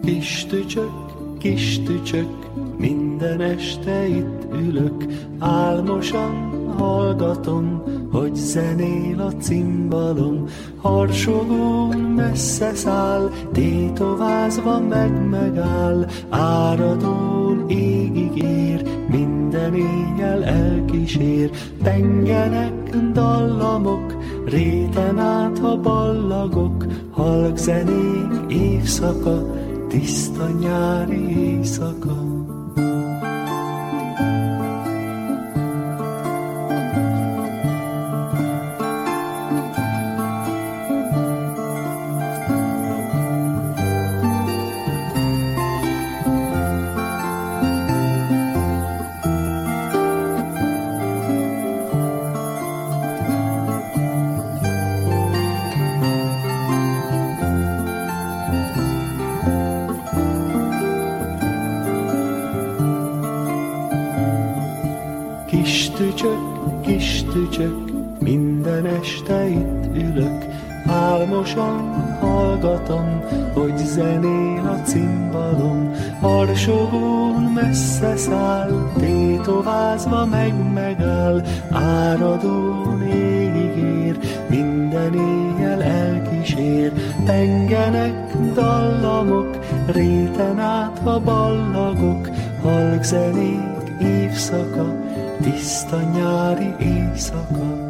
Kis tücsök, minden este itt ülök, álmosan hallgatom, hogy zenél a cimbalom. Harsogón messze száll, tétovázva megáll, áradón égig ér, minden éjjel elkísér. Pengenek dallamok, réten át ha ballagok, halk zenék évszaka, tiszta nyári éjszaka. Kis tücsök, minden este itt ülök, álmosan hallgatom, hogy zenél a cimbalom. Harsogón messze száll, tétovázva megáll, áradón égig ér, minden éjjel elkísér. Pengenek dallamok, réten át ha ballagok, halk zenék évszaka, tiszta nyári éjszaka.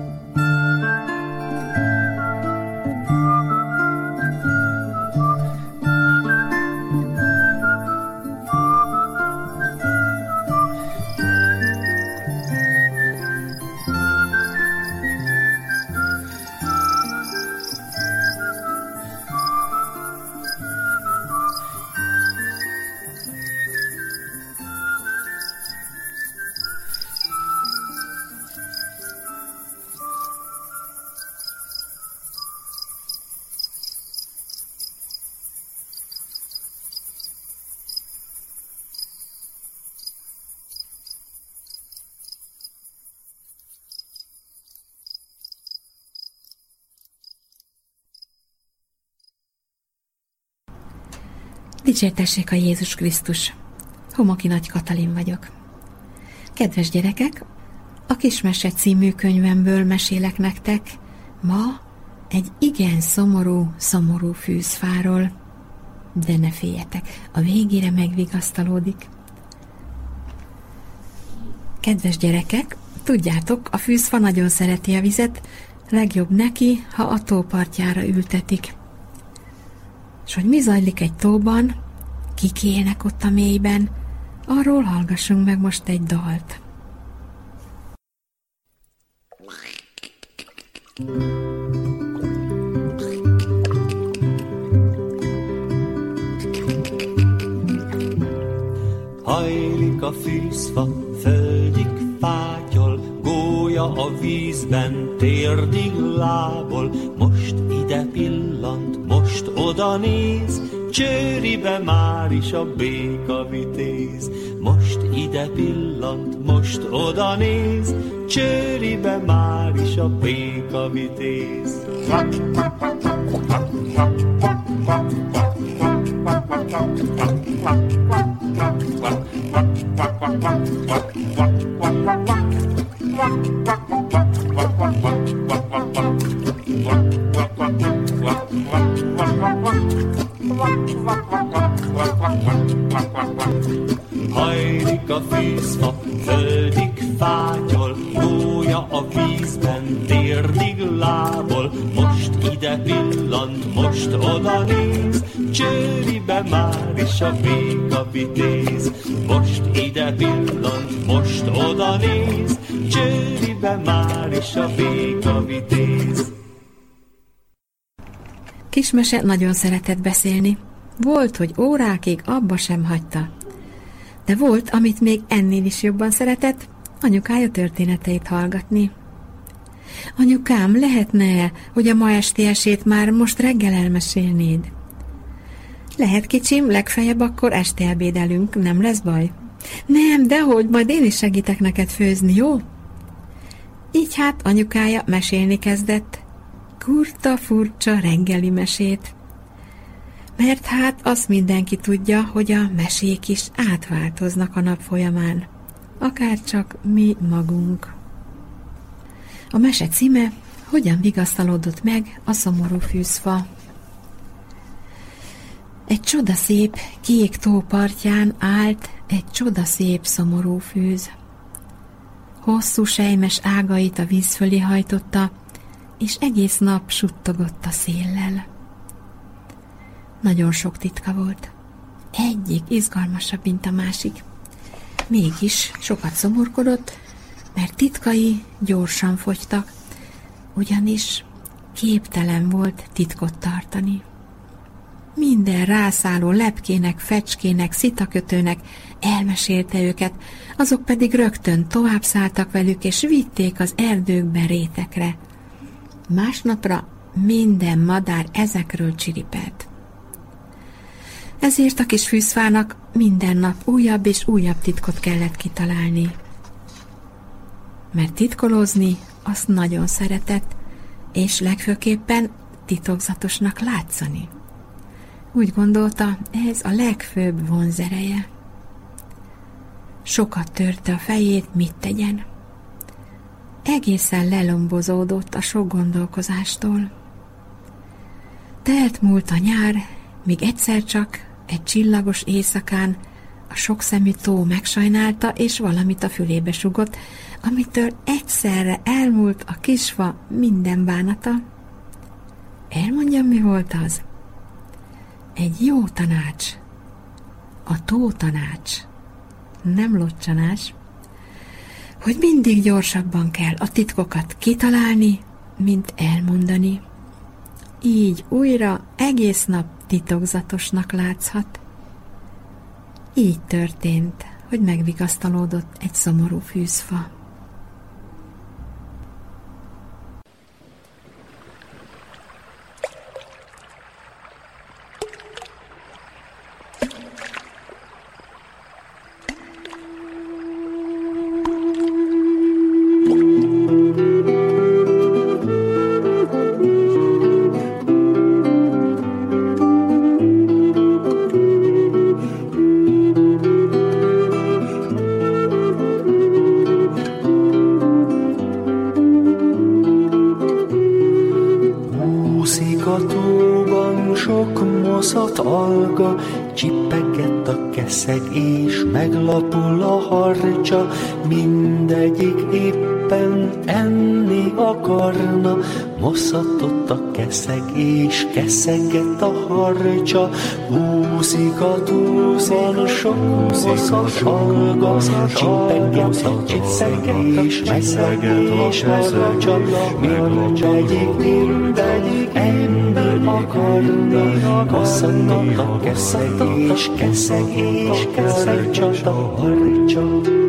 Dicsértessék a Jézus Krisztus! Homoki Nagy Katalin vagyok. Kedves gyerekek, a Kismese című könyvemből mesélek nektek ma egy igen szomorú fűzfáról. De ne féljetek, a végére megvigasztalódik. Kedves gyerekek, tudjátok, a fűzfa nagyon szereti a vizet, legjobb neki, ha a tó partjára ültetik. És hogy mi zajlik egy tóban, kik élnek ott a mélyben, arról hallgassunk meg most egy dalt. Hajlik a fűzfa, földig fátyol, gólya a vízben, térdig lábol. Most ide pillant, most oda néz, csőribe már is a béka vitéz. Most ide pillant, most oda néz, csőribe már is a béka vitéz. Hajlik a fűzfa, földig fátyol, gólya a vízben, térdig lábol. Most ide pillant, most oda néz, csőribe már is a béka vitéz. Most ide pillant, most oda néz, csőribe már is a béka vitéz. Kismese nagyon szeretett beszélni. Volt, hogy órákig abba sem hagyta. De volt, amit még ennél is jobban szeretett, anyukája történeteit hallgatni. Anyukám, lehetne, hogy a ma esti esét már most reggel elmesélnéd? Lehet, kicsim, legfeljebb akkor este ebédelünk, nem lesz baj? Nem, dehogy, majd én is segítek neked főzni, jó? Így hát anyukája mesélni kezdett, kurta furcsa reggeli mesét. Mert hát azt mindenki tudja, hogy a mesék is átváltoznak a nap folyamán, akárcsak mi magunk. A mese címe Hogyan vigasztalódott meg a szomorú fűzfa. Egy csodaszép kék tó partján állt egy csodaszép szomorú fűz. Hosszú selymes ágait a víz fölé hajtotta, és egész nap suttogott a széllel. Nagyon sok titka volt. Egyik izgalmasabb, mint a másik. Mégis sokat szomorkodott, mert titkai gyorsan fogytak, ugyanis képtelen volt titkot tartani. Minden rászálló lepkének, fecskének, szitakötőnek elmesélte őket, azok pedig rögtön tovább szálltak velük, és vitték az erdőkbe, rétekre. Másnapra minden madár ezekről csiripelt. Ezért a kis fűzfának minden nap újabb és újabb titkot kellett kitalálni. Mert titkolózni azt nagyon szeretett, és legfőképpen titokzatosnak látszani. Úgy gondolta, ez a legfőbb vonzereje. Sokat törte a fejét, mit tegyen. Egészen lelombozódott a sok gondolkozástól. Telt múlt a nyár, míg egyszer csak egy csillagos éjszakán a sokszemű tó megsajnálta, és valamit a fülébe sugott, amitől egyszerre elmúlt a kisfa minden bánata. Elmondjam, mi volt az? Egy jó tanács. A tó tanács. Nem locsanás. Hogy mindig gyorsabban kell a titkokat kitalálni, mint elmondani. Így újra egész nap titokzatosnak látszhat. Így történt, hogy megvigasztalódott egy szomorú fűzfa. Csippegett a keszeg és meglapul a harcsa, mindegyik éppen enni akarna. Moszatott a keszeg és keszegett a harcsa, úszik a túlszon sok moszat alga, csippegett a keszeg és meglapul a harcsa, mindegyik enni akarna. Moszatott a keszeg és keszegett a harcsa.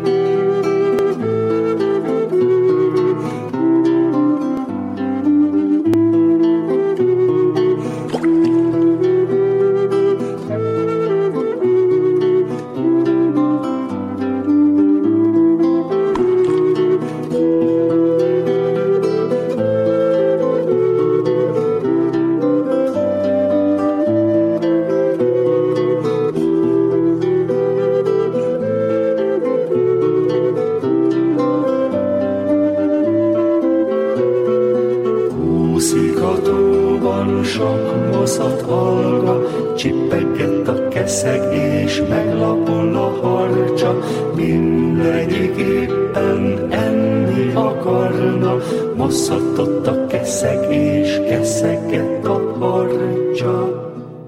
Csippegett a keszeg és meglapul a harcsa, mindegyik éppen enni akarna. Mosszatott a keszeg és keszegett a harcsa.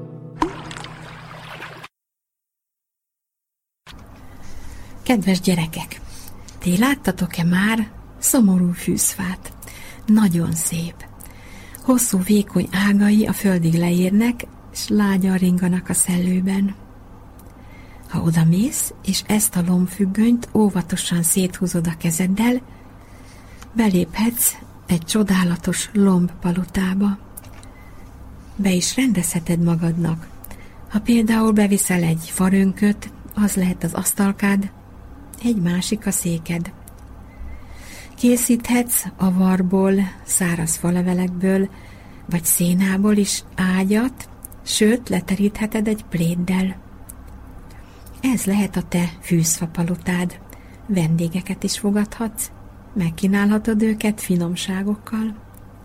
Kedves gyerekek, ti láttatok-e már szomorú fűzfát? Nagyon szép. Hosszú, vékony ágai a földig leérnek, és lágyan ringanak a szellőben. Ha odamész, és ezt a lombfüggönyt óvatosan széthúzod a kezeddel, beléphetsz egy csodálatos lombpalotába. Be is rendezheted magadnak. Ha például beviszel egy farönköt, az lehet az asztalkád, egy másik a széked. Készíthetsz avarból, száraz falevelekből, vagy szénából is ágyat, sőt, leterítheted egy pléddel. Ez lehet a te fűzfapalotád. Vendégeket is fogadhatsz, megkínálhatod őket finomságokkal.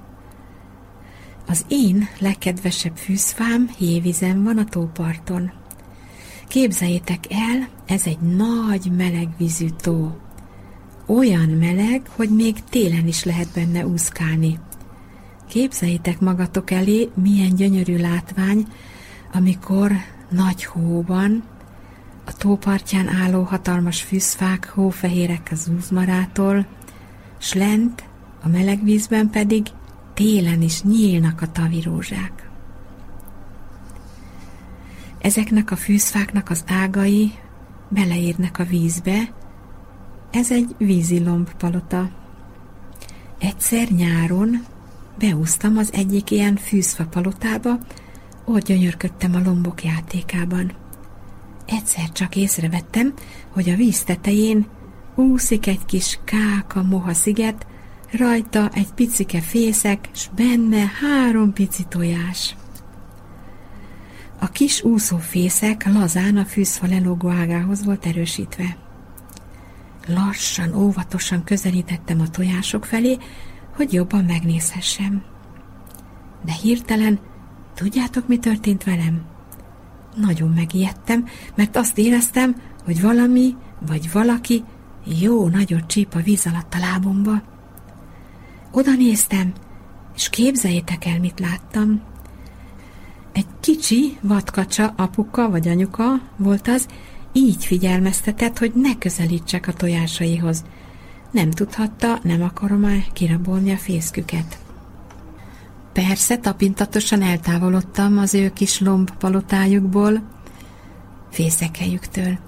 Az én legkedvesebb fűzfám hévízen van a tóparton. Képzeljétek el, ez egy nagy melegvízű tó. Olyan meleg, hogy még télen is lehet benne úszkálni. Képzeljétek magatok elé, milyen gyönyörű látvány, amikor nagy hó van, a tópartján álló hatalmas fűzfák hófehérek az uzmarától, s lent, a meleg vízben pedig télen is nyílnak a tavirózsák. Ezeknek a fűzfáknak az ágai beleérnek a vízbe, ez egy vízilombpalota. Egyszer nyáron beúsztam az egyik ilyen fűzfapalotába, ott gyönyörködtem a lombok játékában. Egyszer csak észrevettem, hogy a víz tetején úszik egy kis káka moha sziget, rajta egy picike fészek, s benne 3 pici tojás. A kis úszófészek lazán a fűzfa lelógó ágához volt erősítve. Lassan, óvatosan közelítettem a tojások felé, hogy jobban megnézhessem. De hirtelen, tudjátok, mi történt velem? Nagyon megijedtem, mert azt éreztem, hogy valami vagy valaki jó nagyot csíp a víz alatt a lábomba. Oda néztem, és képzeljétek el, mit láttam. Egy kicsi vadkacsa apuka vagy anyuka volt az, így figyelmeztetett, hogy ne közelítsek a tojásaihoz. Nem tudhatta, nem akarom-e kirabolni a fészküket. Persze, tapintatosan eltávolodtam az ő kis lombpalotájukból, fészekelyüktől.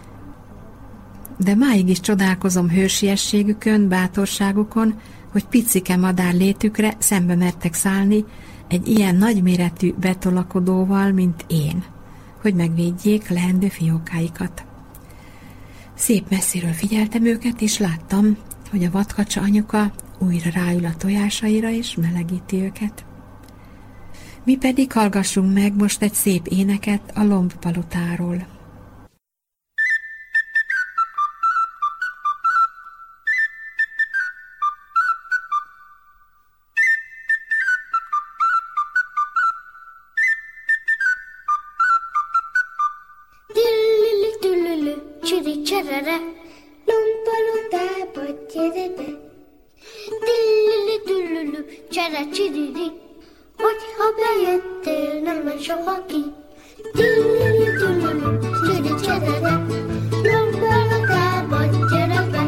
De máig is csodálkozom hősiességükön, bátorságukon, hogy picike madár létükre szembe mertek szállni egy ilyen nagyméretű betolakodóval, mint én, hogy megvédjék leendő fiókáikat. Szép messziről figyeltem őket, és láttam, hogy a vadkacsa anyuka újra ráül a tojásaira, és melegíti őket. Mi pedig hallgassunk meg most egy szép éneket a lombpalotáról. Hogyha bejöttél, nem menj soha ki. Csiri cserere, lombpalotába gyere be.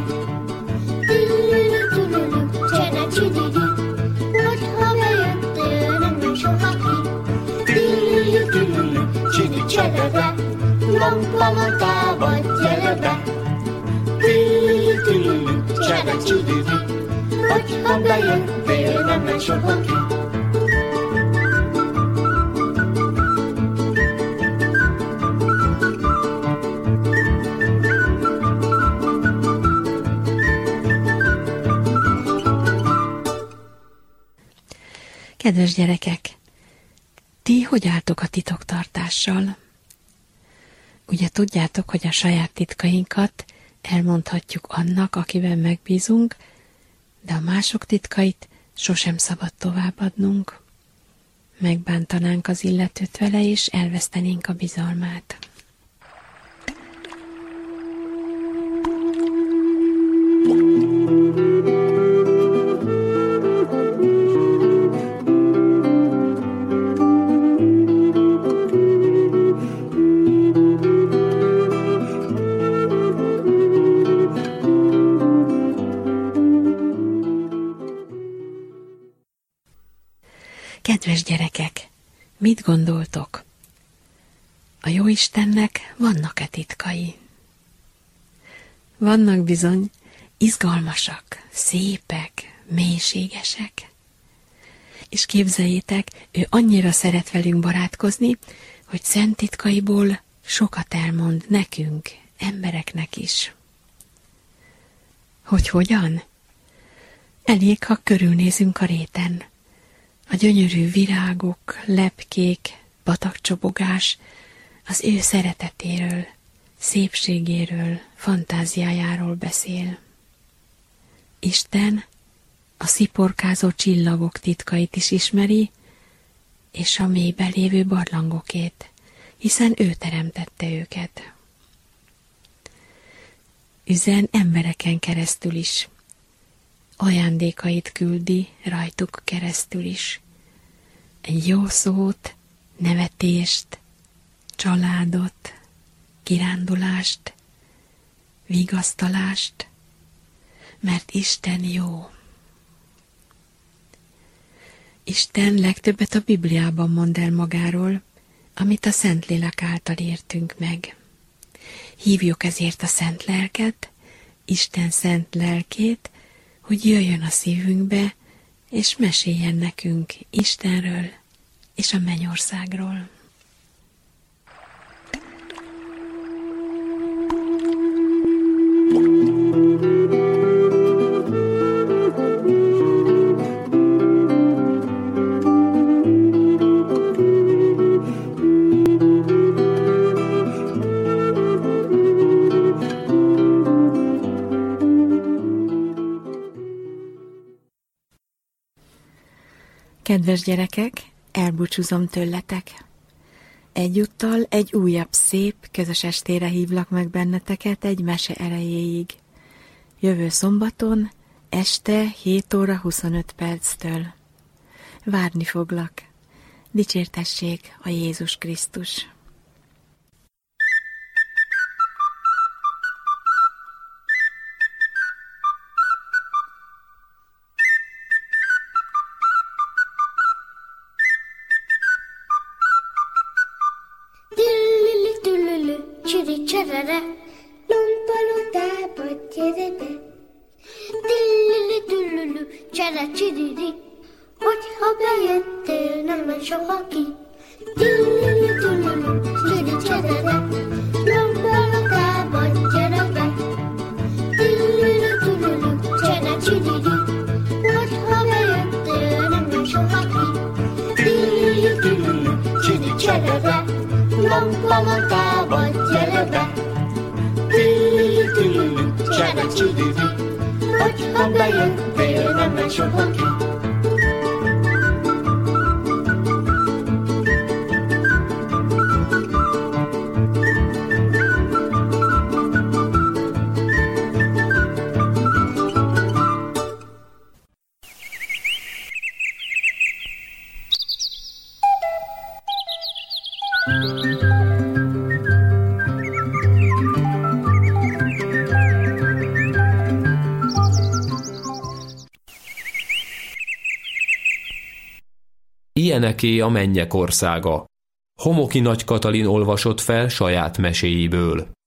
Csere csiriri, hogyha bejöttél, nem menj soha ki. Csiri cserere, lombpalotába gyere be. Csere csiriri, hogyha bejöttél, nem menj soha ki. Kedves gyerekek, ti hogy álltok a titoktartással? Ugye tudjátok, hogy a saját titkainkat elmondhatjuk annak, akiben megbízunk, de a mások titkait sosem szabad továbbadnunk. Megbántanánk az illetőt vele, és elvesztenénk a bizalmát. Kedves gyerekek, mit gondoltok? A Jóistennek vannak-e titkai? Vannak bizony, izgalmasak, szépek, mélységesek. És képzeljétek, ő annyira szeret velünk barátkozni, hogy szent titkaiból sokat elmond nekünk, embereknek is. Hogy hogyan? Elég, ha körülnézünk a réten. A gyönyörű virágok, lepkék, patakcsobogás az ő szeretetéről, szépségéről, fantáziájáról beszél. Isten a sziporkázó csillagok titkait is ismeri, és a mélyben lévő barlangokét, hiszen ő teremtette őket. Üzen embereken keresztül is, ajándékait küldi rajtuk keresztül is. Egy jó szót, nevetést, családot, kirándulást, vigasztalást, mert Isten jó. Isten legtöbbet a Bibliában mond el magáról, amit a Szentlélek által értünk meg. Hívjuk ezért a Szent Lelket, Isten szent lelkét, hogy jöjjön a szívünkbe, és meséljen nekünk Istenről és a mennyországról. Kedves gyerekek, elbúcsúzom tőletek. Egyúttal egy újabb szép, közös estére hívlak meg benneteket egy mese erejéig. Jövő szombaton, este 7 óra 25 perctől. Várni foglak. Dicsértessék a Jézus Krisztus! Csiricserere, lompalotába gyere be. Dillili-dullulu, csere-csiriri, hogyha bejöttél, nem megy soha ki. Dillili-dullulu, csiricserere, lompalotába gyere be. Dillili-dullulu, csere-csiriri, hogyha bejöttél, nem megy soha ki. Dillili-dullulu, csiricserere, lompalotába gyere be. Dillili-dullulu, csere-csiriri, hogyha bejöttél, nem megy soha ki. Ilyeneké a mennyek országa. Homoki Nagy Katalin olvasott fel saját meséjéből.